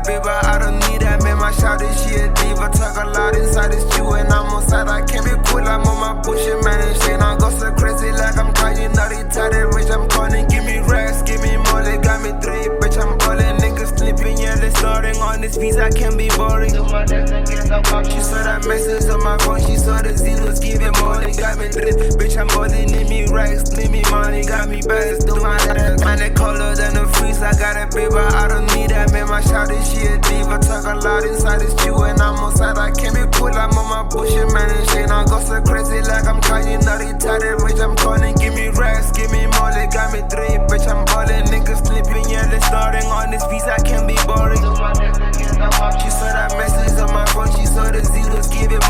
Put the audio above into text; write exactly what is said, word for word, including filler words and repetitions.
baby, I don't need that. Man, my shot this shit diva. Talk a lot inside this chew, and I'm on side. I can't be cool, I'm on my bullshit, man. And shit, I go so crazy like I'm crying. Nutty, tired, rich, I'm calling. Give me racks, give me more. They got me three, bitch, I'm ballin'. Niggas sleeping, yeah, they starting on this piece. I can't be boring. She saw that message on my phone, she saw the zeros, give it more. They got me drip, bitch, I'm ballin'. Need me racks, need me money, got me bags, do my ass. Man, they colder than the freeze. I got a baby, I don't need that. Man, my shot this shit diva. Talk a lot inside this chew, and I'm on side. I can't be cool, I'm on my bullshit, man. And shit, I go so crazy like I'm crying. Nutty, tired, rich, I'm calling. Give me racks, give me more. They got me three, bitch, I'm ballin'. Niggas sleeping, yeah, they starting on this piece. I can't be boring. She saw that message on my phone, she saw the zeros, give it